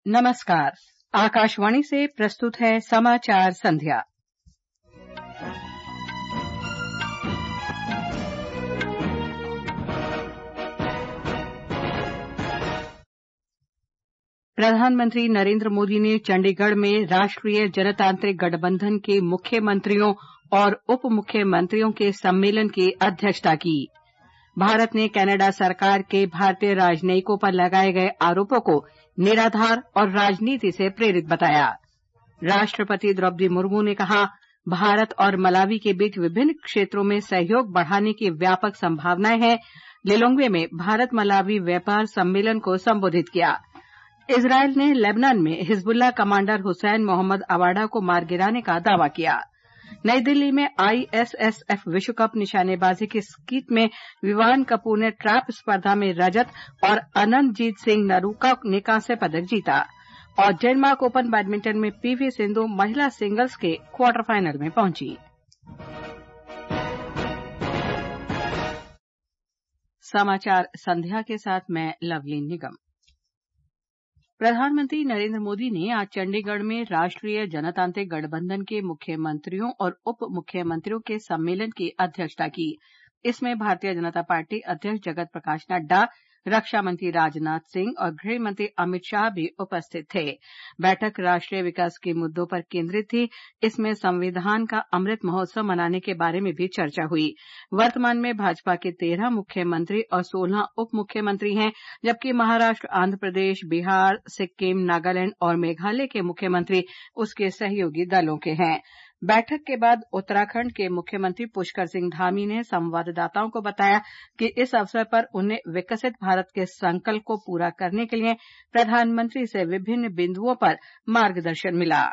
नमस्कार। आकाशवाणी से प्रस्तुत है समाचार संध्या। प्रधानमंत्री नरेंद्र मोदी ने चंडीगढ़ में राष्ट्रीय जनतांत्रिक गठबंधन के मुख्यमंत्रियों और उप मुख्यमंत्रियों के सम्मेलन की अध्यक्षता की। भारत ने कनाडा सरकार के भारतीय राजनयिकों पर लगाए गए आरोपों को निराधार और राजनीति से प्रेरित बताया। राष्ट्रपति द्रौपदी मुर्मू ने कहा, भारत और मलावी के बीच विभिन्न क्षेत्रों में सहयोग बढ़ाने की व्यापक संभावनाएं हैं। लिलोंग्वे में भारत मलावी व्यापार सम्मेलन को संबोधित किया। इजरायल ने लेबनान में Hezbollah commander Hussein Mohammed Awada को मार गिराने का दावा किया। नई दिल्ली में आईएसएसएफ विश्व कप निशानेबाजी के स्कीट में विवान कपूर ने ट्रैप स्पर्धा में रजत और अनंतजीत सिंह नरूका ने कांस्य पदक जीता। और डेनमार्क ओपन बैडमिंटन में पीवी सिंधु महिला सिंगल्स के क्वार्टर फाइनल में पहुंची। समाचार संध्या के साथ मैं लवलीन निगम। प्रधानमंत्री नरेंद्र मोदी ने आज चंडीगढ़ में राष्ट्रीय जनतांत्रिक गठबंधन के मुख्यमंत्रियों और उप मुख्यमंत्रियों के सम्मेलन की अध्यक्षता की। इसमें भारतीय जनता पार्टी अध्यक्ष जगत प्रकाश नड्डा, रक्षा मंत्री राजनाथ सिंह और गृह मंत्री अमित शाह भी उपस्थित थे। बैठक राष्ट्रीय विकास के मुद्दों पर केंद्रित थी। इसमें संविधान का अमृत महोत्सव मनाने के बारे में भी चर्चा हुई। वर्तमान में भाजपा के 13 मुख्यमंत्री और 16 उप मुख्यमंत्री हैं, जबकि महाराष्ट्र, आंध्र प्रदेश, बिहार, सिक्किम, नागालैंड और मेघालय के मुख्यमंत्री उसके सहयोगी दलों के हैं। बैठक के बाद उत्तराखंड के मुख्यमंत्री पुष्कर सिंह धामी ने संवाददाताओं को बताया कि इस अवसर पर उन्हें विकसित भारत के संकल्प को पूरा करने के लिए प्रधानमंत्री से विभिन्न बिंदुओं पर मार्गदर्शन मिला।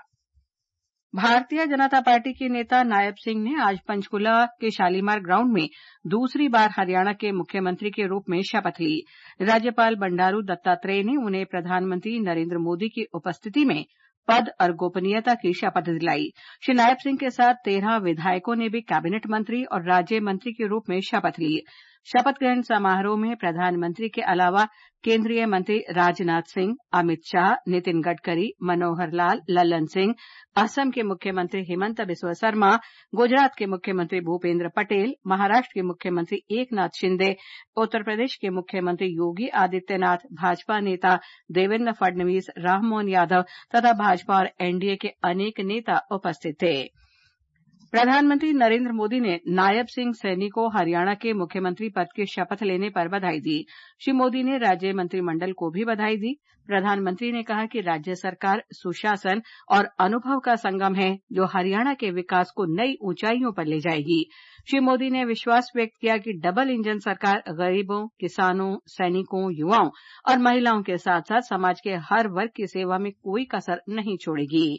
भारतीय जनता पार्टी के नेता नायब सिंह ने आज पंचकुला के शालीमार ग्राउंड में दूसरी बार हरियाणा के मुख्यमंत्री के रूप में शपथ ली। राज्यपाल बंडारू दत्तात्रेय ने उन्हें प्रधानमंत्री नरेंद्र मोदी की उपस्थिति में पद और गोपनीयता की शपथ दिलाई। श्री नायब सिंह के साथ 13 विधायकों ने भी कैबिनेट मंत्री और राज्य मंत्री के रूप में शपथ ली। शपथ ग्रहण समारोह में प्रधानमंत्री के अलावा केंद्रीय मंत्री राजनाथ सिंह, अमित शाह, नितिन गडकरी, मनोहर लाल, लल्लन सिंह, असम के मुख्यमंत्री हिमंत बिस्वा शर्मा, गुजरात के मुख्यमंत्री भूपेंद्र पटेल, महाराष्ट्र के मुख्यमंत्री एकनाथ शिंदे, उत्तर प्रदेश के मुख्यमंत्री योगी आदित्यनाथ, भाजपा नेता देवेंद्र फडणवीस, राममोहन यादव तथा भाजपा और एनडीए के अनेक नेता उपस्थित थे। प्रधानमंत्री नरेंद्र मोदी ने नायब सिंह सैनी को हरियाणा के मुख्यमंत्री पद की शपथ लेने पर बधाई दी। श्री मोदी ने राज्य मंत्रिमंडल को भी बधाई दी। प्रधानमंत्री ने कहा कि राज्य सरकार सुशासन और अनुभव का संगम है, जो हरियाणा के विकास को नई ऊंचाइयों पर ले जाएगी। श्री मोदी ने विश्वास व्यक्त किया कि डबल इंजन सरकार गरीबों, किसानों, सैनिकों, युवाओं और महिलाओं के साथ साथ समाज के हर वर्ग की सेवा में कोई कसर नहीं छोड़ेगी।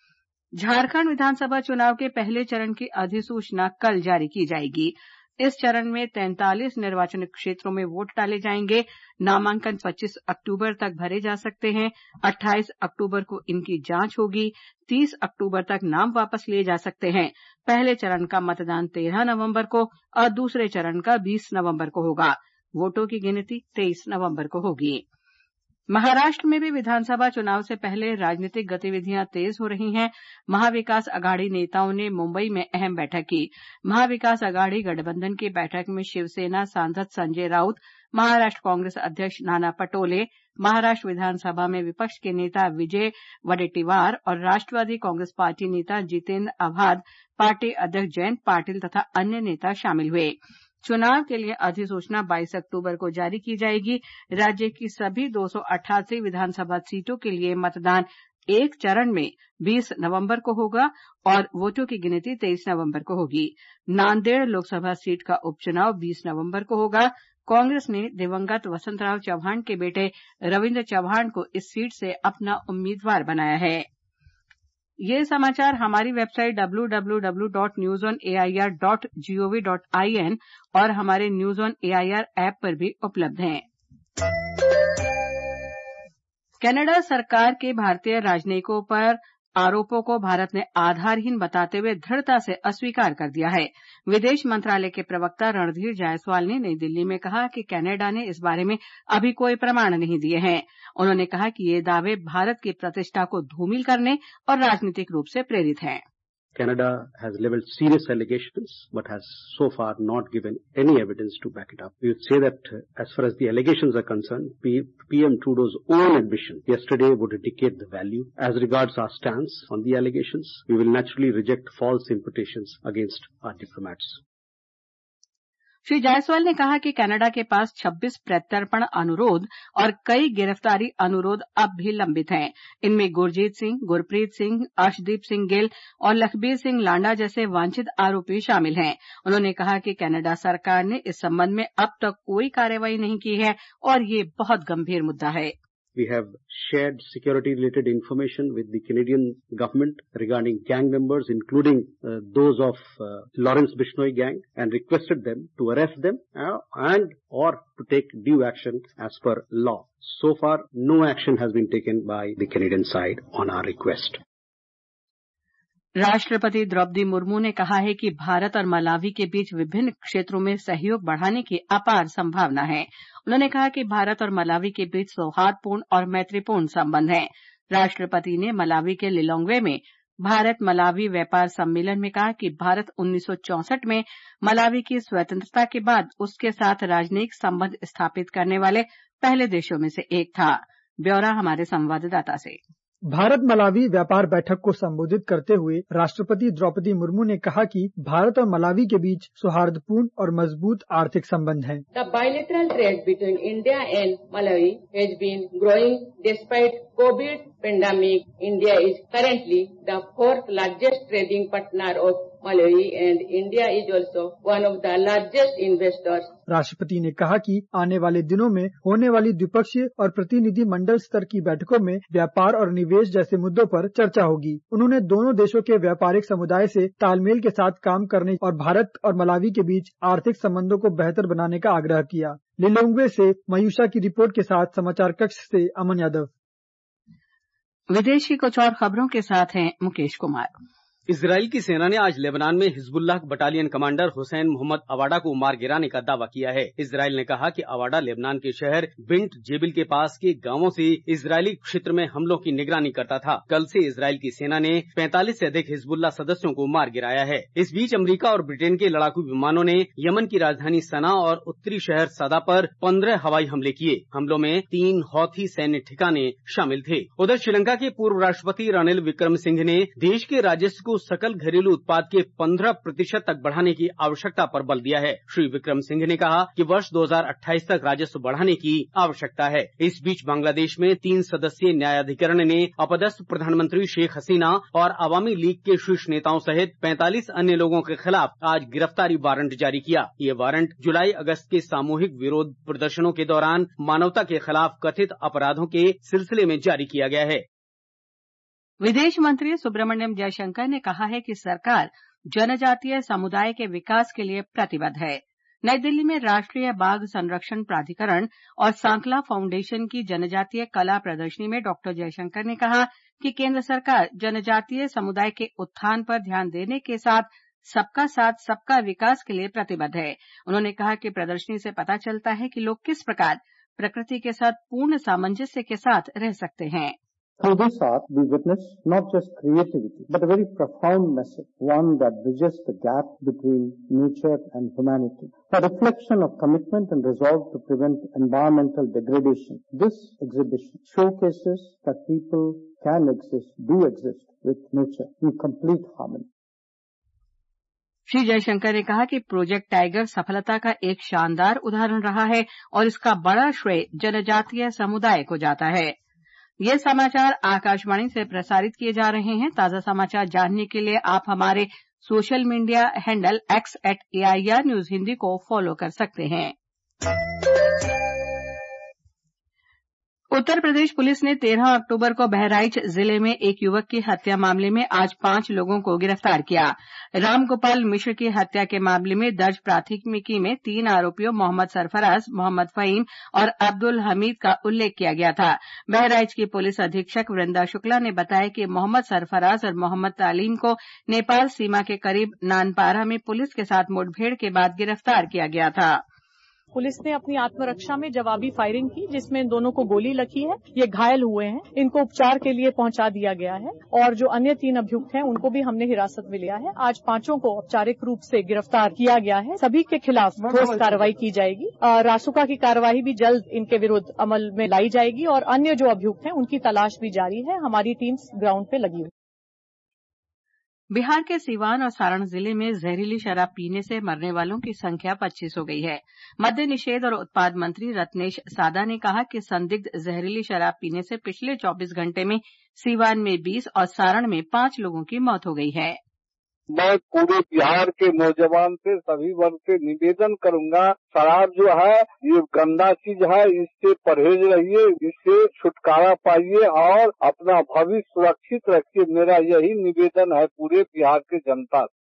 झारखंड विधानसभा चुनाव के पहले चरण की अधिसूचना कल जारी की जाएगी। इस चरण में 43 निर्वाचन क्षेत्रों में वोट डाले जाएंगे। नामांकन 25 अक्टूबर तक भरे जा सकते हैं। 28 अक्टूबर को इनकी जांच होगी। 30 अक्टूबर तक नाम वापस लिए जा सकते हैं। पहले चरण का मतदान 13 नवंबर को और दूसरे चरण का 20 नवंबर को होगा। वोटों की गिनती 23 नवंबर को होगी। महाराष्ट्र में भी विधानसभा चुनाव से पहले राजनीतिक गतिविधियां तेज हो रही हैं। महाविकास अघाड़ी नेताओं ने मुंबई में अहम बैठक की। महाविकास अघाड़ी गठबंधन की बैठक में शिवसेना सांसद संजय राउत, महाराष्ट्र कांग्रेस अध्यक्ष नाना पटोले, महाराष्ट्र विधानसभा में विपक्ष के नेता विजय वडेट्टीवार और राष्ट्रवादी कांग्रेस पार्टी नेता जितेंद्र आव्हाड, पार्टी अध्यक्ष जयंत पाटिल तथा अन्य नेता शामिल हुए। चुनाव के लिए अधिसूचना 22 अक्टूबर को जारी की जाएगी। राज्य की सभी 288 विधानसभा सीटों के लिए मतदान एक चरण में 20 नवंबर को होगा और वोटों की गिनती 23 नवंबर को होगी। नांदेड़ लोकसभा सीट का उपचुनाव 20 नवंबर को होगा। कांग्रेस ने दिवंगत वसंतराव चव्हाण के बेटे रविंद्र चव्हाण को इस सीट से अपना उम्मीदवार बनाया है। ये समाचार हमारी वेबसाइट www.newsonair.gov.in और हमारे न्यूज ऑन एआईआर ऐप पर भी उपलब्ध हैं। कनाडा सरकार के भारतीय राजनयिकों पर आरोपों को भारत ने आधारहीन बताते हुए दृढ़ता से अस्वीकार कर दिया है। विदेश मंत्रालय के प्रवक्ता रणधीर जायसवाल ने नई दिल्ली में कहा कि कनाडा ने इस बारे में अभी कोई प्रमाण नहीं दिए हैं। उन्होंने कहा कि ये दावे भारत की प्रतिष्ठा को धूमिल करने और राजनीतिक रूप से प्रेरित हैं। Canada has leveled serious allegations but has so far not given any evidence to back it up. We would say that as far as the allegations are concerned, PM Trudeau's own admission yesterday would indicate the value. As regards our stance on the allegations, we will naturally reject false imputations against our diplomats. Shri Jaiswal ने कहा कि Canada के पास 26 प्रत्यर्पण अनुरोध और कई गिरफ्तारी अनुरोध अब भी लंबित हैं। इनमें गुरजीत सिंह, गुरप्रीत सिंह, अर्शदीप सिंह गिल और लखबीर सिंह लांडा जैसे वांछित आरोपी शामिल हैं। उन्होंने कहा कि कनाडा सरकार ने इस संबंध में अब तक कोई कार्रवाई नहीं की है और ये बहुत गंभीर मुद्दा है। We have shared security-related information with the Canadian government regarding gang members, including those of Lawrence Bishnoi gang, and requested them to arrest them and or to take due action as per law. So far, no action has been taken by the Canadian side on our request. राष्ट्रपति द्रौपदी मुर्मू ने कहा है कि भारत और Malawi के बीच विभिन्न क्षेत्रों में सहयोग बढ़ाने की अपार संभावना है। उन्होंने कहा कि भारत और मलावी के बीच सौहार्दपूर्ण और मैत्रीपूर्ण संबंध हैं। राष्ट्रपति ने मलावी के लिलोंग्वे में भारत मलावी व्यापार सम्मेलन में कहा कि भारत 1964 में मलावी की स्वतंत्रता के बाद उसके साथ राजनयिक संबंध स्थापित करने वाले पहले देशों में से एक था। ब्यौरा हमारे संवाददाता से। भारत मलावी व्यापार बैठक को संबोधित करते हुए राष्ट्रपति द्रौपदी मुर्मू ने कहा कि भारत और मलावी के बीच सौहार्दपूर्ण और मजबूत आर्थिक संबंध हैं। The bilateral trade between India and Malawi has been growing despite COVID pandemic. India is currently the fourth largest trading partner of Malawi and India is also one of the largest investors. राष्ट्रपति ने कहा कि आने वाले दिनों में होने वाली द्विपक्षीय और प्रतिनिधि मंडल स्तर की बैठकों में व्यापार और निवेश जैसे मुद्दों पर चर्चा होगी। उन्होंने दोनों देशों के व्यापारिक समुदाय से तालमेल के साथ काम करने और भारत और मलावी के बीच आर्थिक संबंधों को बेहतर बनाने का आग्रह किया। लिलोंग्वे से मयूषा की रिपोर्ट के साथ समाचार कक्ष से अमन यादव। विदेश की कुछ और खबरों के साथ हैं मुकेश कुमार। इजराइल की सेना ने आज लेबनान में Hezbollah battalion commander Hussein Mohammed Awada को मार गिराने का दावा किया है। इजराइल ने कहा कि अवाडा लेबनान के शहर बिंट जेबिल के पास के गांवों से इजरायली क्षेत्र में हमलों की निगरानी करता था। कल से इजराइल की सेना ने 45 से अधिक हिजबुल्लाह सदस्यों को मार गिराया है। इस बीच अमेरिका और ब्रिटेन के लड़ाकू विमानों ने यमन की राजधानी सना और उत्तरी शहर सदा पर 15 हवाई हमले किए। हमलों में 3 हौथी सैन्य ठिकाने शामिल थे। उधर श्रीलंका के पूर्व राष्ट्रपति रणिल विक्रमसिंघे ने देश के राजस्व को सकल घरेलू उत्पाद के 15% तक बढ़ाने की आवश्यकता पर बल दिया है। श्री विक्रमसिंघे ने कहा कि वर्ष 2028 तक राजस्व बढ़ाने की आवश्यकता है। इस बीच बांग्लादेश में 3 सदस्यीय न्यायाधिकरण ने अपदस्थ प्रधानमंत्री शेख हसीना और अवामी लीग के शीर्ष नेताओं सहित 45 अन्य लोगों के खिलाफ आज गिरफ्तारी वारंट जारी किया। ये वारंट जुलाई अगस्त के सामूहिक विरोध प्रदर्शनों के दौरान मानवता के खिलाफ कथित अपराधों के सिलसिले में जारी किया गया है। विदेश मंत्री सुब्रमण्यम जयशंकर ने कहा है कि सरकार जनजातीय समुदाय के विकास के लिए प्रतिबद्ध है। नई दिल्ली में राष्ट्रीय बाघ संरक्षण प्राधिकरण और सांकला फाउंडेशन की जनजातीय कला प्रदर्शनी में डॉक्टर जयशंकर ने कहा कि केंद्र सरकार जनजातीय समुदाय के उत्थान पर ध्यान देने के साथ सबका विकास के लिए प्रतिबद्ध है। उन्होंने कहा कि प्रदर्शनी से पता चलता है कि लोग किस प्रकार प्रकृति के साथ पूर्ण सामंजस्य के साथ रह सकते हैं। Through this art, we witness not just creativity, but a very profound message, one that bridges the gap between nature and humanity, a reflection of commitment and resolve to prevent environmental degradation. This exhibition showcases that people can do exist with nature in complete harmony. Shri Jaishankar ने कहा कि project tiger सफलता का एक शानदार उदाहरण रहा है और इसका बड़ा श्रेय जनजातीय समुदाय को जाता है। ये समाचार आकाशवाणी से प्रसारित किए जा रहे हैं। ताजा समाचार जानने के लिए आप हमारे social media handle x@AIR news Hindi को फॉलो कर सकते हैं। उत्तर प्रदेश पुलिस ने 13 अक्टूबर को बहराइच जिले में एक युवक की हत्या मामले में आज 5 लोगों को गिरफ्तार किया। रामगोपाल मिश्र की हत्या के मामले में दर्ज प्राथमिकी में 3 आरोपियों मोहम्मद सरफराज, मोहम्मद फहीम और अब्दुल हमीद का उल्लेख किया गया था। बहराइच की पुलिस अधीक्षक वृंदा शुक्ला ने बताया कि मोहम्मद सरफराज और मोहम्मद तालीम को नेपाल सीमा के करीब नानपारा में पुलिस के साथ मुठभेड़ के बाद गिरफ्तार किया गया था। पुलिस ने अपनी आत्मरक्षा में जवाबी फायरिंग की, जिसमें इन दोनों को गोली लगी है। ये घायल हुए हैं, इनको उपचार के लिए पहुंचा दिया गया है और जो अन्य 3 अभियुक्त हैं उनको भी हमने हिरासत में लिया है। आज 5 को औपचारिक रूप से गिरफ्तार किया गया है। सभी के खिलाफ ठोस कार्रवाई की जाएगी। रासुका की कार्रवाई भी जल्द इनके विरुद्ध अमल में लाई जाएगी और अन्य जो अभियुक्त हैं उनकी तलाश भी जारी है। हमारी टीम्स ग्राउंड पे लगी हुई। बिहार के सीवान और सारण जिले में जहरीली शराब पीने से मरने वालों की संख्या 25 हो गई है। मद्य निषेध और उत्पाद मंत्री रत्नेश सादा ने कहा कि संदिग्ध जहरीली शराब पीने से पिछले 24 घंटे में सीवान में 20 और सारण में 5 लोगों की मौत हो गई है। मैं पूरे बिहार के नौजवान से, सभी वर्ग से निवेदन करूंगा, शराब जो है ये गंदा चीज है, इससे परहेज रहिए, इससे छुटकारा पाइए और अपना भविष्य सुरक्षित रखिए। मेरा यही निवेदन है पूरे बिहार के जनता से।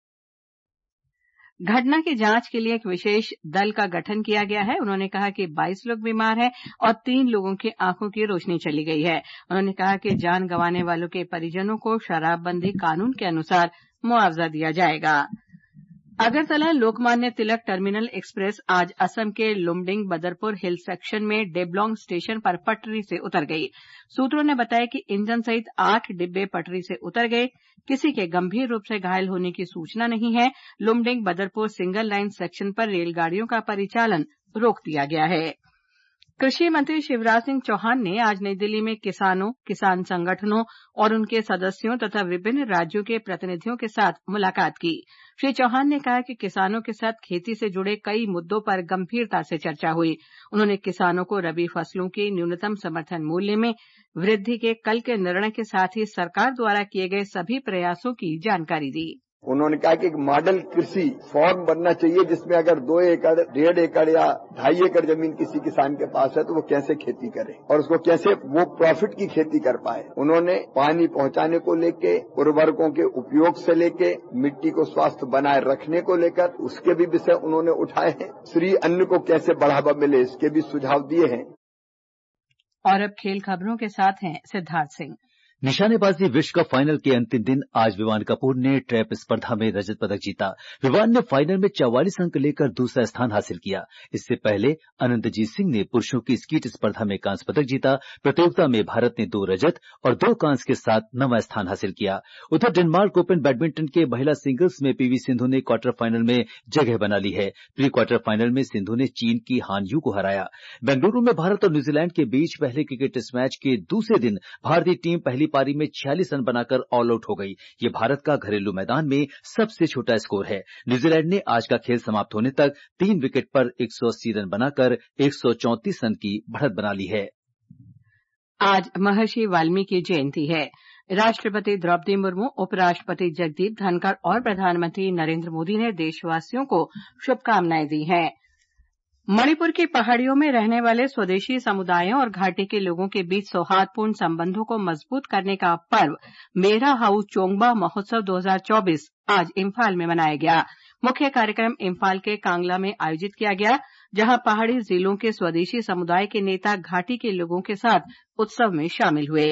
घटना की जांच के लिए एक विशेष दल का गठन किया गया है। उन्होंने कहा कि 22 लोग बीमार हैं और 3 लोगों की आंखों की रोशनी चली गई है। उन्होंने कहा कि जान गंवाने वालों के परिजनों को शराबबंदी कानून के अनुसार मुआवजा दिया जाएगा। अगरतला लोकमान्य तिलक टर्मिनल एक्सप्रेस आज असम के लुमडिंग बदरपुर हिल सेक्शन में डेबलोंग स्टेशन पर पटरी से उतर गई। सूत्रों ने बताया कि इंजन सहित 8 डिब्बे पटरी से उतर गए। किसी के गंभीर रूप से घायल होने की सूचना नहीं है। Lumding Badarpur single line section पर रेलगाड़ियों का परिचालन रोक दिया गया है। कृषि मंत्री शिवराज सिंह चौहान ने आज नई दिल्ली में किसानों, किसान संगठनों और उनके सदस्यों तथा विभिन्न राज्यों के प्रतिनिधियों के साथ मुलाकात की। श्री चौहान ने कहा कि किसानों के साथ खेती से जुड़े कई मुद्दों पर गंभीरता से चर्चा हुई। उन्होंने किसानों को रबी फसलों की न्यूनतम समर्थन मूल्य में वृद्धि के कल के निर्णय के साथ ही सरकार द्वारा किए गए सभी प्रयासों की जानकारी दी। उन्होंने कहा कि एक मॉडल कृषि फॉर्म बनना चाहिए जिसमें अगर 2 एकड़, 1.5 एकड़ या 2.5 एकड़ जमीन किसी किसान के पास है तो वो कैसे खेती करे और उसको कैसे वो प्रॉफिट की खेती कर पाए। उन्होंने पानी पहुंचाने को लेके, उर्वरकों के उपयोग से लेके, मिट्टी को स्वास्थ्य बनाए रखने को लेकर उसके भी विषय उन्होंने उठाए हैं। श्री अन्न को कैसे बढ़ावा मिले इसके भी सुझाव दिए हैं। और अब खेल खबरों के साथ हैं सिद्धार्थ सिंह। निशानेबाजी विश्व कप फाइनल के अंतिम दिन आज विवान कपूर ने ट्रैप स्पर्धा में रजत पदक जीता। विवान ने फाइनल में 44 अंक लेकर दूसरा स्थान हासिल किया। इससे पहले अनंतजीत सिंह ने पुरुषों की स्कीट स्पर्धा में कांस्य पदक जीता। प्रतियोगिता में भारत ने 2 रजत और 2 कांस्य के साथ 9वां स्थान हासिल किया। उधर डेनमार्क ओपन बैडमिंटन के महिला सिंगल्स में पीवी सिंधु ने क्वार्टर फाइनल में जगह बना ली है। प्री क्वार्टर फाइनल में सिंधु ने चीन की हान यू को हराया। बेंगलुरु में भारत और न्यूजीलैंड के बीच पहले क्रिकेट टेस्ट मैच के दूसरे दिन भारतीय टीम पहली पारी में 46 रन बनाकर ऑल आउट हो गई। ये भारत का घरेलू मैदान में सबसे छोटा स्कोर है। न्यूजीलैंड ने आज का खेल समाप्त होने तक 3 विकेट पर 180 रन बनाकर 134 रन की बढ़त बना ली है। आज महर्षि वाल्मीकि जयंती है। राष्ट्रपति द्रौपदी मुर्मू, उपराष्ट्रपति जगदीप धनखड़ और प्रधानमंत्री नरेंद्र मोदी ने देशवासियों को शुभकामनाएं दी हैं। मणिपुर की पहाड़ियों में रहने वाले स्वदेशी समुदायों और घाटी के लोगों के बीच सौहार्दपूर्ण संबंधों को मजबूत करने का पर्व मेरा हाउस चोंगबा महोत्सव 2024 आज इम्फाल में मनाया गया। मुख्य कार्यक्रम इम्फाल के कांगला में आयोजित किया गया, जहां पहाड़ी जिलों के स्वदेशी समुदाय के नेता घाटी के लोगों के साथ उत्सव में शामिल हुए।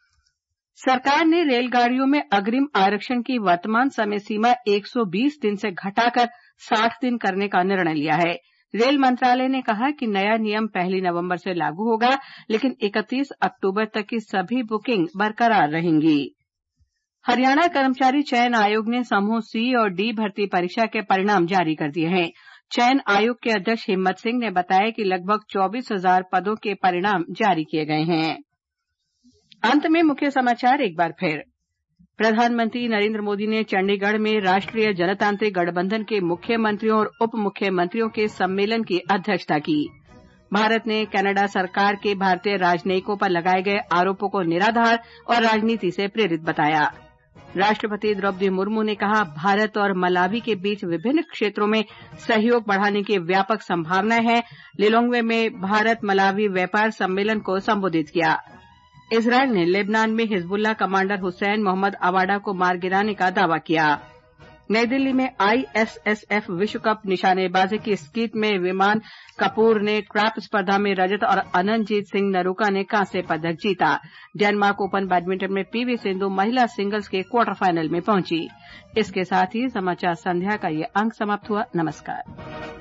सरकार ने रेलगाड़ियों में अग्रिम आरक्षण की वर्तमान समय सीमा 120 दिन से घटाकर 60 दिन करने का निर्णय लिया है। रेल मंत्रालय ने कहा कि नया नियम 1 नवंबर से लागू होगा, लेकिन 31 अक्टूबर तक की सभी बुकिंग बरकरार रहेंगी। हरियाणा कर्मचारी चयन आयोग ने समूह C और D भर्ती परीक्षा के परिणाम जारी कर दिए हैं। चयन आयोग के अध्यक्ष हिम्मत सिंह ने बताया कि लगभग 24,000 पदों के परिणाम जारी किए गए हैं। अंत में मुख्य समाचार एक बार फिर। प्रधानमंत्री नरेंद्र मोदी ने चंडीगढ़ में राष्ट्रीय जनतांत्रिक गठबंधन के मुख्यमंत्रियों और उप मुख्यमंत्रियों के सम्मेलन की अध्यक्षता की। भारत ने कनाडा सरकार के भारतीय राजनयिकों पर लगाए गए आरोपों को निराधार और राजनीति से प्रेरित बताया। राष्ट्रपति द्रौपदी मुर्मू ने कहा, भारत और मलावी के बीच विभिन्न क्षेत्रों में सहयोग बढ़ाने की व्यापक संभावनाएं हैं। लिलोंग्वे में भारत मलावी व्यापार सम्मेलन को संबोधित किया। इजरायल ने लेबनान में Hezbollah commander Hussein Mohammed Awada को मार गिराने का दावा किया। नई दिल्ली में ISSF विश्व कप निशानेबाजी की स्कीट में विमान कपूर ने ट्रैप स्पर्धा में रजत और अनंतजीत सिंह नरूका ने कांस्य पदक जीता। डेनमार्क ओपन बैडमिंटन में PV सिंधु महिला सिंगल्स के क्वार्टर फाइनल में पहुंची। इसके साथ ही समाचार संध्या का ये अंक समाप्त हुआ। नमस्कार।